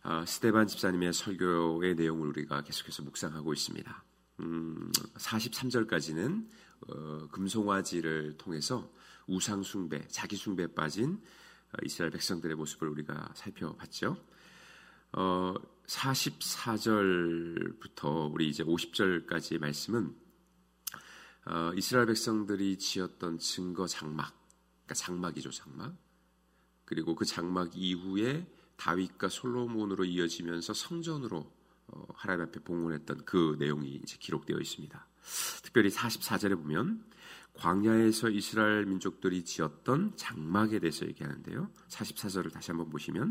스테반 집사님의 설교의 내용을 우리가 계속해서 묵상하고 있습니다. 43절까지는 금송아지를 통해서 우상숭배, 자기숭배에 빠진 이스라엘 백성들의 모습을 우리가 살펴봤죠. 44절부터 우리 이제 50절까지의 말씀은 이스라엘 백성들이 지었던 증거 장막, 그러니까 장막이죠, 장막. 그리고 그 장막 이후에 다윗과 솔로몬으로 이어지면서 성전으로 하나님 앞에 봉헌했던 그 내용이 이제 기록되어 있습니다. 특별히 44절에 보면 광야에서 이스라엘 민족들이 지었던 장막에 대해서 얘기하는데요. 44절을 다시 한번 보시면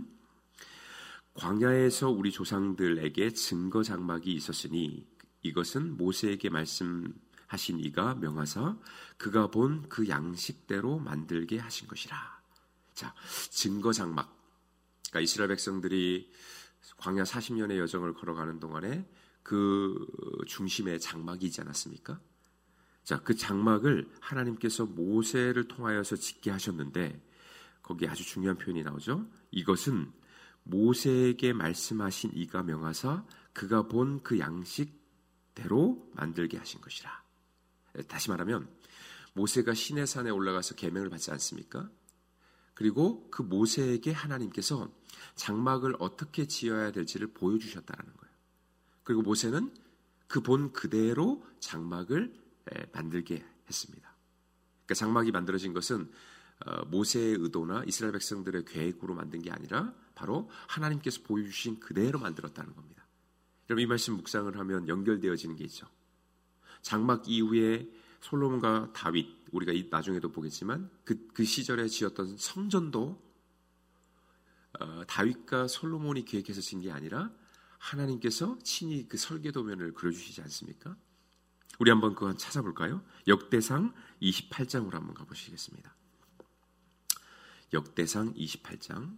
광야에서 우리 조상들에게 증거 장막이 있었으니 이것은 모세에게 말씀하신 이가 명하사 그가 본 그 양식대로 만들게 하신 것이라. 자, 증거 장막. 그러니까 이스라엘 백성들이 광야 40년의 여정을 걸어가는 동안에 그 중심에 장막이 있지 않았습니까? 자, 그 장막을 하나님께서 모세를 통하여서 짓게 하셨는데 거기에 아주 중요한 표현이 나오죠. 이것은 모세에게 말씀하신 이가 명하사 그가 본 그 양식대로 만들게 하신 것이라. 다시 말하면 모세가 시내산에 올라가서 계명을 받지 않습니까? 그리고 그 모세에게 하나님께서 장막을 어떻게 지어야 될지를 보여주셨다는 거예요. 그리고 모세는 그 본 그대로 장막을 만들게 했습니다. 그러니까 장막이 만들어진 것은 모세의 의도나 이스라엘 백성들의 계획으로 만든 게 아니라 바로 하나님께서 보여주신 그대로 만들었다는 겁니다. 여러분, 이 말씀 묵상을 하면 연결되어지는 게 있죠. 장막 이후에 솔로몬과 다윗, 우리가 나중에도 보겠지만 그 시절에 지었던 성전도 다윗과 솔로몬이 계획해서 진 게 아니라 하나님께서 친히 그 설계도면을 그려주시지 않습니까? 우리 한번 그거 찾아볼까요? 역대상 28장으로 한번 가보시겠습니다. 역대상 28장.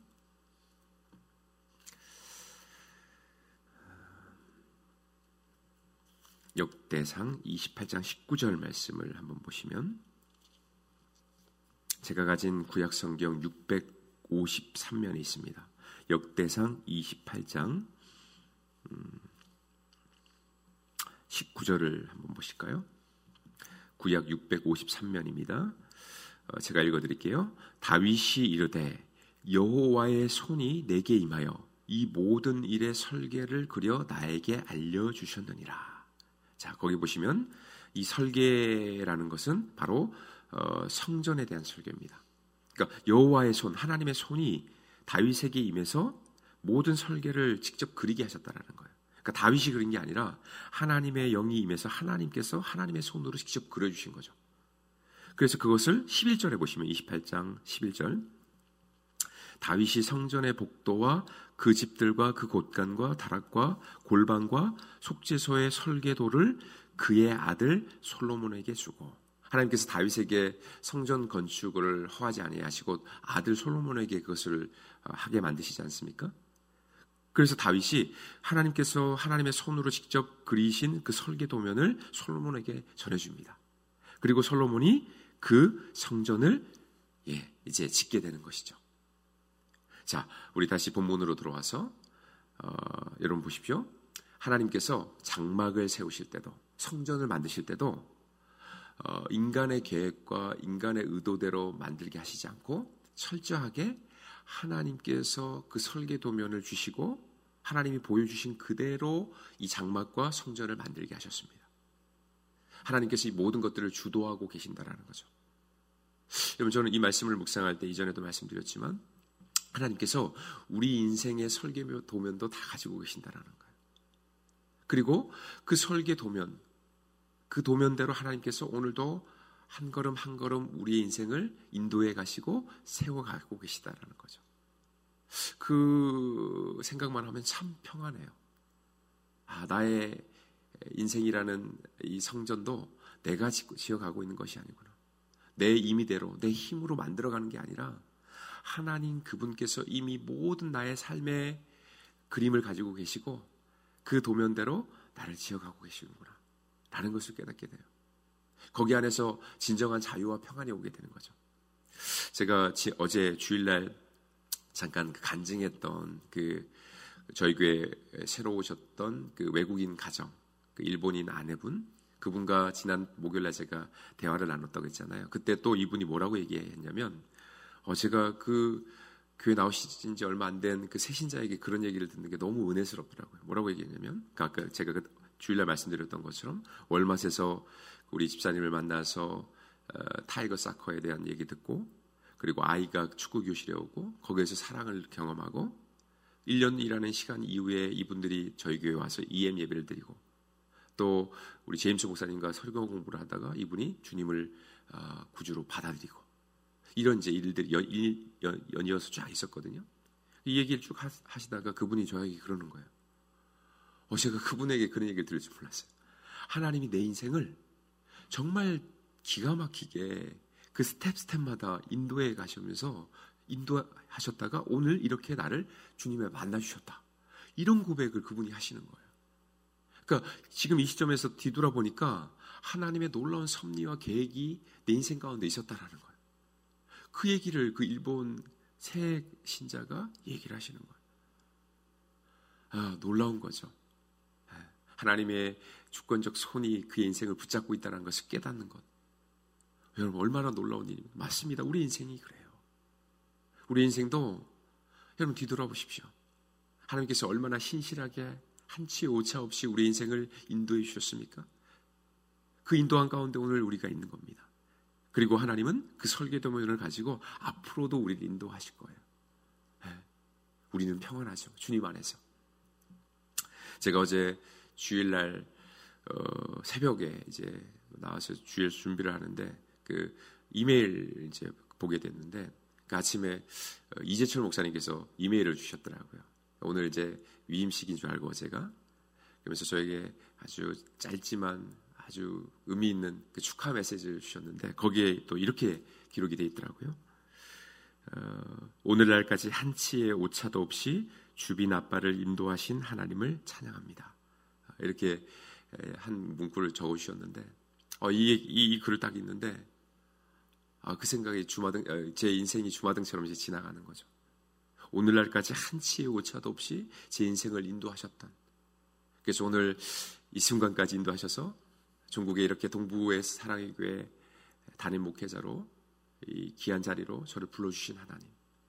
역대상 28장 19절 말씀을 한번 보시면 제가 가진 구약 성경 653면이 있습니다. 역대상 28장 19절을 한번 보실까요? 구약 653면입니다. 제가 읽어드릴게요. 다윗이 이르되 여호와의 손이 내게 임하여 이 모든 일의 설계를 그려 나에게 알려주셨느니라. 자, 거기 보시면 이 설계라는 것은 바로 성전에 대한 설계입니다. 그러니까 여호와의 손, 하나님의 손이 다윗에게 임해서 모든 설계를 직접 그리게 하셨다는 거예요. 그러니까 다윗이 그린 게 아니라 하나님의 영이 임해서 하나님께서 하나님의 손으로 직접 그려주신 거죠. 그래서 그것을 11절에 보시면 28장 11절 다윗이 성전의 복도와 그 집들과 그 곳간과 다락과 골방과 속죄소의 설계도를 그의 아들 솔로몬에게 주고, 하나님께서 다윗에게 성전 건축을 허하지 아니하시고 아들 솔로몬에게 그것을 하게 만드시지 않습니까? 그래서 다윗이 하나님께서 하나님의 손으로 직접 그리신 그 설계도면을 솔로몬에게 전해줍니다. 그리고 솔로몬이 그 성전을 이제 짓게 되는 것이죠. 자, 우리 다시 본문으로 들어와서 여러분 보십시오. 하나님께서 장막을 세우실 때도, 성전을 만드실 때도 인간의 계획과 인간의 의도대로 만들게 하시지 않고 철저하게 하나님께서 그 설계도면을 주시고 하나님이 보여주신 그대로 이 장막과 성전을 만들게 하셨습니다. 하나님께서 이 모든 것들을 주도하고 계신다라는 거죠. 여러분, 저는 이 말씀을 묵상할 때 이전에도 말씀드렸지만 하나님께서 우리 인생의 설계도면도 다 가지고 계신다라는 거예요. 그리고 그 설계도면, 그 도면대로 하나님께서 오늘도 한 걸음 한 걸음 우리의 인생을 인도해 가시고 세워가고 계시다라는 거죠. 그 생각만 하면 참 평안해요. 나의 인생이라는 이 성전도 내가 지어가고 있는 것이 아니구나. 내 임의대로, 내 힘으로 만들어가는 게 아니라 하나님 그분께서 이미 모든 나의 삶의 그림을 가지고 계시고 그 도면대로 나를 지어가고 계시는구나 라는 것을 깨닫게 돼요. 거기 안에서 진정한 자유와 평안이 오게 되는 거죠. 제가 어제 주일날 잠깐 간증했던 그 저희 교회 새로 오셨던 그 외국인 가정, 그 일본인 아내분, 그분과 지난 목요일날 제가 대화를 나눴다고 했잖아요. 그때 또 이분이 뭐라고 얘기했냐면, 제가 그 교회 나오신 지 얼마 안 된 그 새신자에게 그런 얘기를 듣는 게 너무 은혜스럽더라고요. 뭐라고 얘기했냐면, 아까 제가 그 주일날 말씀드렸던 것처럼 월마트에서 우리 집사님을 만나서 타이거 사커에 대한 얘기 듣고, 그리고 아이가 축구 교실에 오고 거기에서 사랑을 경험하고 1년 일하는 시간 이후에 이분들이 저희 교회에 와서 EM 예배를 드리고, 또 우리 제임스 목사님과 설교 공부를 하다가 이분이 주님을 구주로 받아들이고, 이런 이제 일들이 연이어서 쫙 있었거든요. 이 얘기를 쭉 하시다가 그분이 저에게 그러는 거예요. 제가 그분에게 그런 얘기를 들을 줄 몰랐어요. 하나님이 내 인생을 정말 기가 막히게 그 스텝마다 인도해 가시면서 인도하셨다가 오늘 이렇게 나를 주님에 만나주셨다. 이런 고백을 그분이 하시는 거예요. 그러니까 지금 이 시점에서 뒤돌아보니까 하나님의 놀라운 섭리와 계획이 내 인생 가운데 있었다라는 거예요. 그 얘기를 그 일본 새 신자가 얘기를 하시는 거예요. 놀라운 거죠. 하나님의 주권적 손이 그의 인생을 붙잡고 있다는 것을 깨닫는 것. 여러분, 얼마나 놀라운 일입니까? 맞습니다. 우리 인생이 그래요. 우리 인생도 여러분 뒤돌아보십시오. 하나님께서 얼마나 신실하게 한치 오차 없이 우리 인생을 인도해 주셨습니까? 그 인도한 가운데 오늘 우리가 있는 겁니다. 그리고 하나님은 그 설계도문을 가지고 앞으로도 우리를 인도하실 거예요. 우리는 평안하죠. 주님 안에서. 제가 어제 주일날 새벽에 이제 나와서 주일 준비를 하는데 그 이메일 이제 보게 됐는데, 그 아침에 이재철 목사님께서 이메일을 주셨더라고요. 오늘 이제 위임식인 줄 알고 제가 그러면서 저에게 아주 짧지만 아주 의미 있는 그 축하 메시지를 주셨는데, 거기에 또 이렇게 기록이 되어 있더라고요. 오늘날까지 한치의 오차도 없이 주빈 아빠를 인도하신 하나님을 찬양합니다. 이렇게 한 문구를 적어주셨는데, 이 글을 딱 읽는데 그 생각이 제 인생이 주마등처럼 이제 지나가는 거죠. 오늘날까지 한치의 오차도 없이 제 인생을 인도하셨던, 그래서 오늘 이 순간까지 인도하셔서 전국에 이렇게 동부의 사랑의 교회 담임 목회자로 이 귀한 자리로 저를 불러주신 하나님.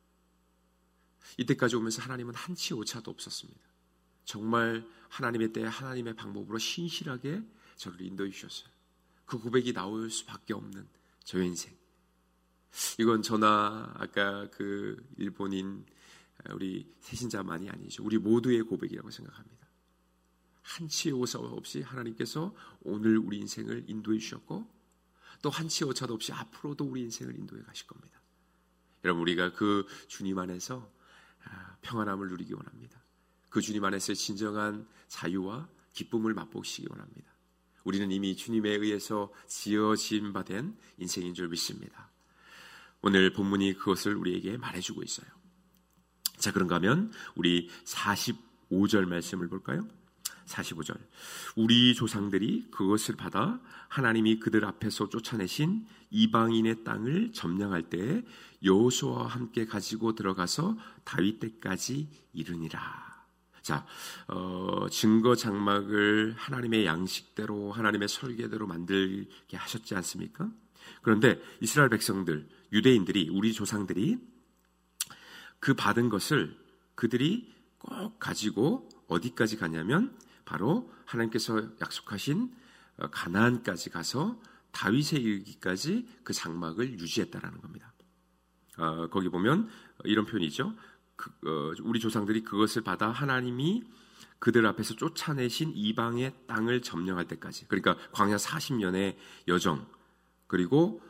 이때까지 오면서 하나님은 한치 오차도 없었습니다. 정말 하나님의 때에 하나님의 방법으로 신실하게 저를 인도해 주셨어요. 그 고백이 나올 수밖에 없는 저의 인생. 이건 저나 아까 그 일본인 우리 새신자만이 아니죠. 우리 모두의 고백이라고 생각합니다. 한치의 오차 없이 하나님께서 오늘 우리 인생을 인도해 주셨고, 또 한치의 오차도 없이 앞으로도 우리 인생을 인도해 가실 겁니다. 여러분, 우리가 그 주님 안에서 평안함을 누리기 원합니다. 그 주님 안에서 진정한 자유와 기쁨을 맛보시기 원합니다. 우리는 이미 주님에 의해서 지어진 바 된 인생인 줄 믿습니다. 오늘 본문이 그것을 우리에게 말해주고 있어요. 자, 그런가 하면 우리 45절 말씀을 볼까요? 45절. 우리 조상들이 그것을 받아 하나님이 그들 앞에서 쫓아내신 이방인의 땅을 점령할 때에 여호수아와 함께 가지고 들어가서 다윗 때까지 이르니라. 자, 증거 장막을 하나님의 양식대로 하나님의 설계대로 만들게 하셨지 않습니까? 그런데 이스라엘 백성들, 유대인들이, 우리 조상들이 그 받은 것을 그들이 꼭 가지고 어디까지 가냐면 바로 하나님께서 약속하신 가나안까지 가서 다윗에 이르기까지 그 장막을 유지했다라는 겁니다. 거기 보면 이런 표현이죠. 우리 조상들이 그것을 받아 하나님이 그들 앞에서 쫓아내신 이방의 땅을 점령할 때까지, 그러니까 광야 40년의 여정, 그리고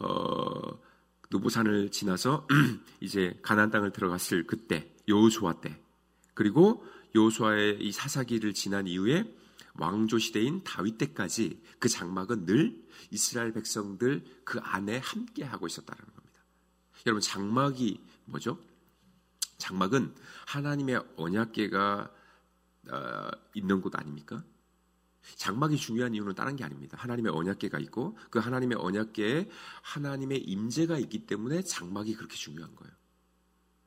느보산을 지나서 이제 가나안 땅을 들어갔을 그때 여호수아 때, 그리고 여호수아의 이 사사기를 지난 이후에 왕조 시대인 다윗 때까지 그 장막은 늘 이스라엘 백성들 그 안에 함께 하고 있었다는 겁니다. 여러분, 장막이 뭐죠? 장막은 하나님의 언약궤가 있는 곳 아닙니까? 장막이 중요한 이유는 다른 게 아닙니다. 하나님의 언약궤가 있고 그 하나님의 언약궤에 하나님의 임재가 있기 때문에 장막이 그렇게 중요한 거예요.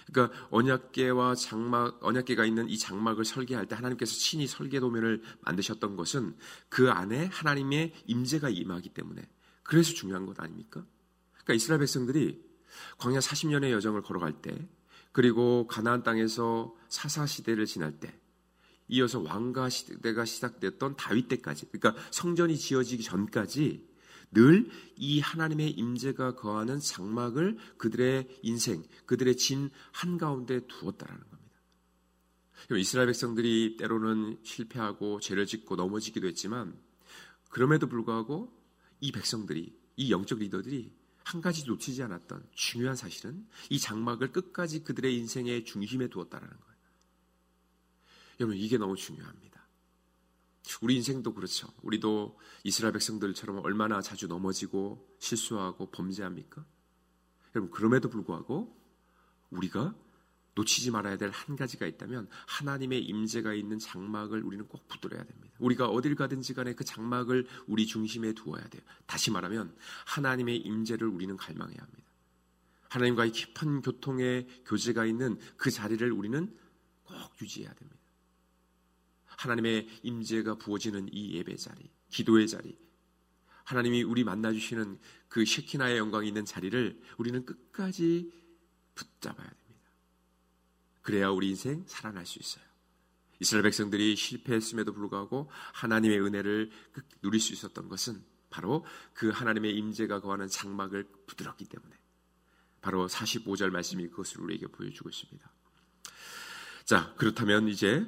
그러니까 언약궤와 장막, 언약궤가 있는 이 장막을 설계할 때 하나님께서 친히 설계 도면을 만드셨던 것은 그 안에 하나님의 임재가 임하기 때문에, 그래서 중요한 것 아닙니까? 그러니까 이스라엘 백성들이 광야 40년의 여정을 걸어갈 때, 그리고 가나안 땅에서 사사 시대를 지날 때, 이어서 왕가 시대가 시작됐던 다윗 때까지, 그러니까 성전이 지어지기 전까지 늘 이 하나님의 임재가 거하는 장막을 그들의 인생, 그들의 진 한가운데 두었다라는 겁니다. 이스라엘 백성들이 때로는 실패하고 죄를 짓고 넘어지기도 했지만, 그럼에도 불구하고 이 백성들이, 이 영적 리더들이 한 가지 놓치지 않았던 중요한 사실은 이 장막을 끝까지 그들의 인생의 중심에 두었다라는 거예요. 여러분, 이게 너무 중요합니다. 우리 인생도 그렇죠. 우리도 이스라엘 백성들처럼 얼마나 자주 넘어지고 실수하고 범죄합니까? 여러분, 그럼에도 불구하고 우리가 놓치지 말아야 될 한 가지가 있다면 하나님의 임재가 있는 장막을 우리는 꼭 붙들어야 됩니다. 우리가 어딜 가든지 간에 그 장막을 우리 중심에 두어야 돼요. 다시 말하면 하나님의 임재를 우리는 갈망해야 합니다. 하나님과의 깊은 교통의 교제가 있는 그 자리를 우리는 꼭 유지해야 됩니다. 하나님의 임재가 부어지는 이 예배 자리, 기도의 자리, 하나님이 우리 만나주시는 그 셰키나의 영광이 있는 자리를 우리는 끝까지 붙잡아야 됩니다. 그래야 우리 인생 살아날 수 있어요. 이스라엘 백성들이 실패했음에도 불구하고 하나님의 은혜를 누릴 수 있었던 것은 바로 그 하나님의 임재가 거하는 장막을 붙들었기 때문에, 바로 45절 말씀이 그것을 우리에게 보여주고 있습니다. 자, 그렇다면 이제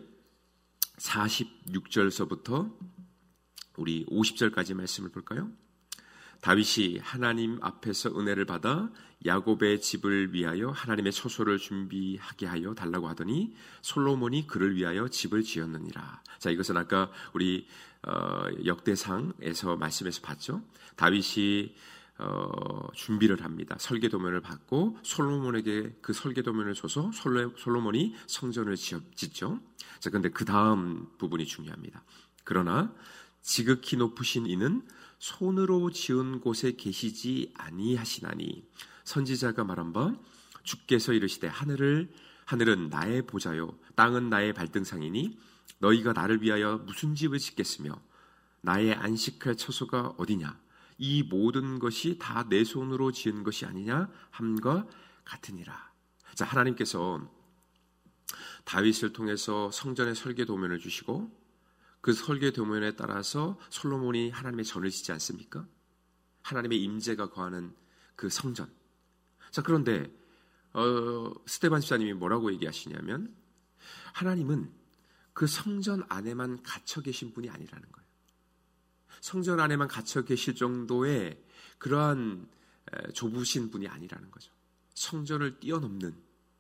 46절서부터 우리 50절까지 말씀을 볼까요? 다윗이 하나님 앞에서 은혜를 받아 야곱의 집을 위하여 하나님의 처소를 준비하게 하여 달라고 하더니 솔로몬이 그를 위하여 집을 지었느니라. 자, 이것은 아까 우리 역대상에서 말씀에서 봤죠. 다윗이 준비를 합니다. 설계도면을 받고 솔로몬에게 그 설계도면을 줘서 솔로몬이 성전을 짓죠. 자, 그런데 그 다음 부분이 중요합니다. 그러나 지극히 높으신 이는 손으로 지은 곳에 계시지 아니하시나니 선지자가 말한 바 주께서 이르시되 하늘은 나의 보좌요 땅은 나의 발등상이니 너희가 나를 위하여 무슨 집을 짓겠으며 나의 안식할 처소가 어디냐 이 모든 것이 다 내 손으로 지은 것이 아니냐 함과 같으니라. 자, 하나님께서 다윗을 통해서 성전의 설계 도면을 주시고 그 설계 도면에 따라서 솔로몬이 하나님의 전을 짓지 않습니까? 하나님의 임재가 거하는 그 성전. 자, 그런데 스데반 집사님이 뭐라고 얘기하시냐면 하나님은 그 성전 안에만 갇혀 계신 분이 아니라는 거예요. 성전 안에만 갇혀 계실 정도의 그러한 좁으신 분이 아니라는 거죠. 성전을 뛰어넘는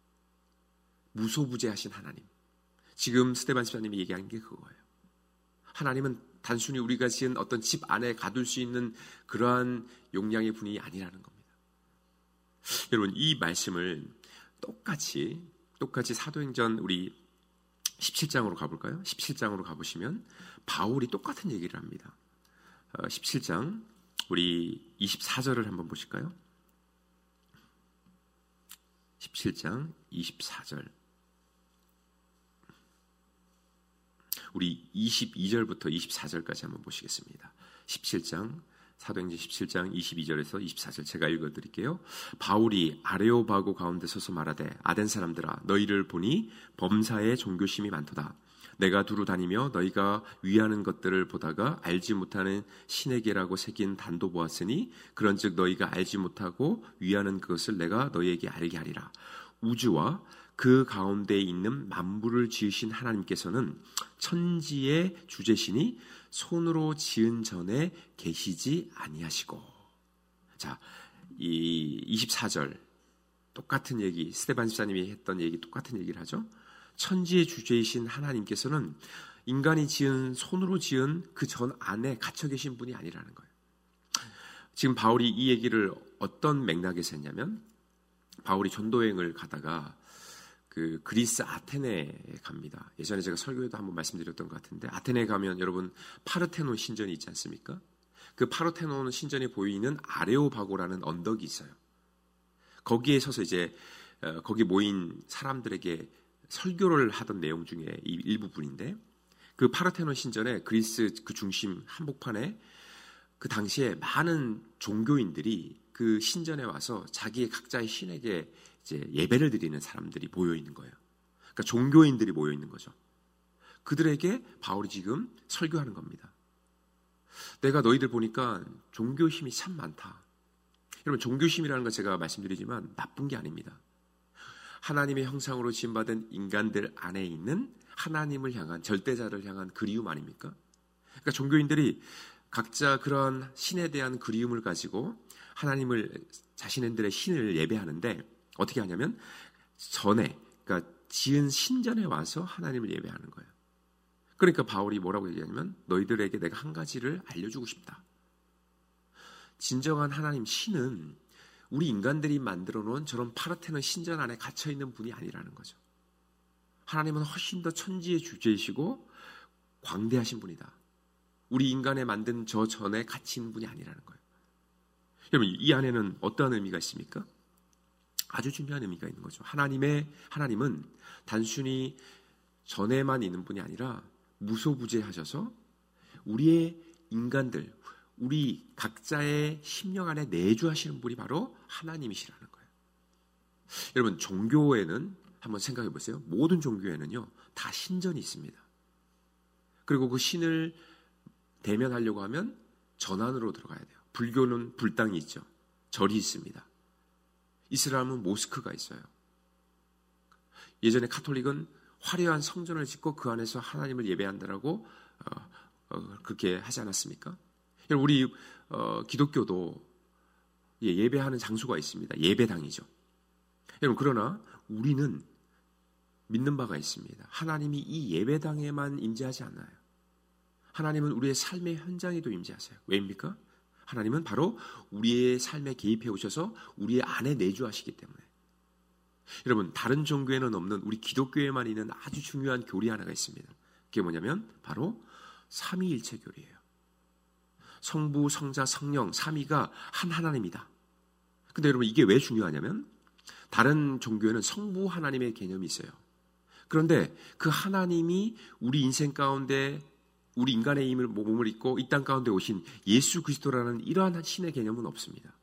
무소부재하신 하나님. 지금 스데반 집사님이 얘기한 게 그거예요. 하나님은 단순히 우리가 지은 어떤 집 안에 가둘 수 있는 그러한 용량의 분이 아니라는 겁니다. 여러분, 이 말씀을 똑같이 사도행전 우리 17장으로 가볼까요? 17장으로 가보시면 바울이 똑같은 얘기를 합니다. 17장 우리 24절을 한번 보실까요? 17장 24절 우리 22절부터 24절까지 한번 보시겠습니다. 17장 사도행전 17장 22절에서 24절 제가 읽어드릴게요. 바울이 아레오바고 가운데 서서 말하되 아덴 사람들아 너희를 보니 범사에 종교심이 많도다. 내가 두루 다니며 너희가 위하는 것들을 보다가 알지 못하는 신에게라고 새긴 단도 보았으니 그런즉 너희가 알지 못하고 위하는 그것을 내가 너희에게 알게 하리라. 우주와 그 가운데 있는 만물을 지으신 하나님께서는 천지의 주제시니 손으로 지은 전에 계시지 아니하시고. 자, 이 24절 똑같은 얘기, 스데반 집사님이 했던 얘기 똑같은 얘기를 하죠. 천지의 주제이신 하나님께서는 인간이 지은 손으로 지은 그 전 안에 갇혀 계신 분이 아니라는 거예요. 지금 바울이 이 얘기를 어떤 맥락에서 했냐면 바울이 전도여행을 가다가 그 그리스 아테네에 갑니다. 예전에 제가 설교에도 한번 말씀드렸던 것 같은데 아테네에 가면 여러분 파르테논 신전이 있지 않습니까? 그 파르테논 신전이 보이는 아레오바고라는 언덕이 있어요. 거기에 서서 이제 거기 모인 사람들에게 설교를 하던 내용 중에 이 일부분인데, 그 파르테논 신전의 그리스 그 중심 한복판에 그 당시에 많은 종교인들이 그 신전에 와서 자기의 각자의 신에게 이제 예배를 드리는 사람들이 모여 있는 거예요. 그러니까 종교인들이 모여 있는 거죠. 그들에게 바울이 지금 설교하는 겁니다. 내가 너희들 보니까 종교심이 참 많다. 여러분, 종교심이라는 건 제가 말씀드리지만 나쁜 게 아닙니다. 하나님의 형상으로 지음받은 인간들 안에 있는 하나님을 향한, 절대자를 향한 그리움 아닙니까? 그러니까 종교인들이 각자 그런 신에 대한 그리움을 가지고 하나님을, 자신들의 신을 예배하는데 어떻게 하냐면 전에, 그러니까 지은 신전에 와서 하나님을 예배하는 거예요. 그러니까 바울이 뭐라고 얘기하냐면 너희들에게 내가 한 가지를 알려주고 싶다. 진정한 하나님 신은 우리 인간들이 만들어 놓은 저런 파르테논 신전 안에 갇혀있는 분이 아니라는 거죠. 하나님은 훨씬 더 천지의 주제이시고 광대하신 분이다. 우리 인간에 만든 저 전에 갇힌 분이 아니라는 거예요. 여러분, 이 안에는 어떠한 의미가 있습니까? 아주 중요한 의미가 있는 거죠. 하나님은 단순히 전에만 있는 분이 아니라 무소부재하셔서 우리의 인간들, 우리 각자의 심령 안에 내주하시는 분이 바로 하나님이시라는 거예요. 여러분, 종교에는 한번 생각해 보세요. 모든 종교에는요, 다 신전이 있습니다. 그리고 그 신을 대면하려고 하면 전안으로 들어가야 돼요. 불교는 불당이 있죠. 절이 있습니다. 이슬람은 모스크가 있어요. 예전에 카톨릭은 화려한 성전을 짓고 그 안에서 하나님을 예배한다라고 그렇게 하지 않았습니까? 우리 기독교도 예배하는 장소가 있습니다. 예배당이죠. 여러분, 그러나 우리는 믿는 바가 있습니다. 하나님이 이 예배당에만 임재하지 않아요. 하나님은 우리의 삶의 현장에도 임재하세요. 왜입니까? 하나님은 바로 우리의 삶에 개입해 오셔서 우리의 안에 내주하시기 때문에. 여러분, 다른 종교에는 없는 우리 기독교에만 있는 아주 중요한 교리 하나가 있습니다. 그게 뭐냐면 바로 삼위일체 교리예요. 성부, 성자, 성령, 삼위가 한 하나님이다. 근데 여러분, 이게 왜 중요하냐면 다른 종교에는 성부 하나님의 개념이 있어요. 그런데 그 하나님이 우리 인생 가운데 우리 인간의 몸을 입고 이 땅 가운데 오신 예수 그리스도라는 이러한 신의 개념은 없습니다.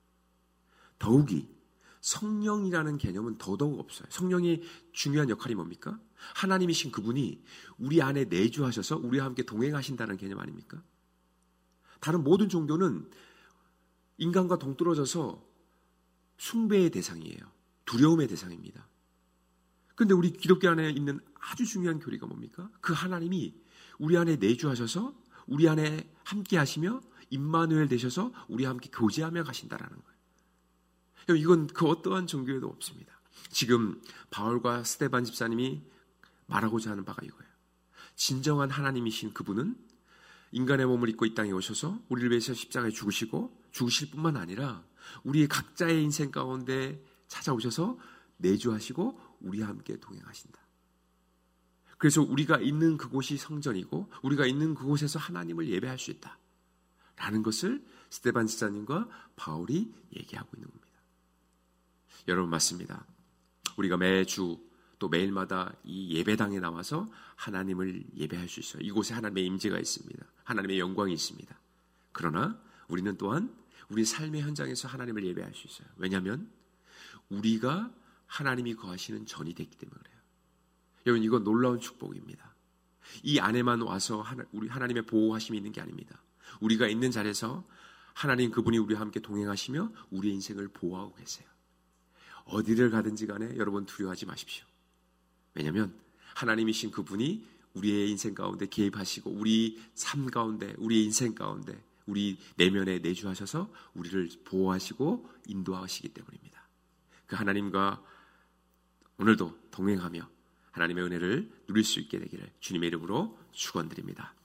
더욱이 성령이라는 개념은 더더욱 없어요. 성령이 중요한 역할이 뭡니까? 하나님이신 그분이 우리 안에 내주하셔서 우리와 함께 동행하신다는 개념 아닙니까? 다른 모든 종교는 인간과 동떨어져서 숭배의 대상이에요. 두려움의 대상입니다. 그런데 우리 기독교 안에 있는 아주 중요한 교리가 뭡니까? 그 하나님이 우리 안에 내주하셔서 우리 안에 함께 하시며 임마누엘 되셔서 우리와 함께 교제하며 가신다라는 거예요. 이건 그 어떠한 종교에도 없습니다. 지금 바울과 스데반 집사님이 말하고자 하는 바가 이거예요. 진정한 하나님이신 그분은 인간의 몸을 입고 이 땅에 오셔서 우리를 위해서 십자가에 죽으시고 죽으실 뿐만 아니라 우리의 각자의 인생 가운데 찾아오셔서 내주하시고 우리와 함께 동행하신다. 그래서 우리가 있는 그곳이 성전이고 우리가 있는 그곳에서 하나님을 예배할 수 있다 라는 것을 스데반 집사님과 바울이 얘기하고 있는 겁니다. 여러분, 맞습니다. 우리가 매주 또 매일마다 이 예배당에 나와서 하나님을 예배할 수 있어요. 이곳에 하나님의 임재가 있습니다. 하나님의 영광이 있습니다. 그러나 우리는 또한 우리 삶의 현장에서 하나님을 예배할 수 있어요. 왜냐하면 우리가 하나님이 거하시는 전이 됐기 때문에 그래요. 여러분, 이건 놀라운 축복입니다. 이 안에만 와서 우리 하나님의 보호하심이 있는 게 아닙니다. 우리가 있는 자리에서 하나님 그분이 우리와 함께 동행하시며 우리의 인생을 보호하고 계세요. 어디를 가든지 간에 여러분 두려워하지 마십시오. 왜냐하면 하나님이신 그분이 우리의 인생 가운데 개입하시고 우리 삶 가운데, 우리의 인생 가운데, 우리 내면에 내주하셔서 우리를 보호하시고 인도하시기 때문입니다. 그 하나님과 오늘도 동행하며 하나님의 은혜를 누릴 수 있게 되기를 주님의 이름으로 축원드립니다.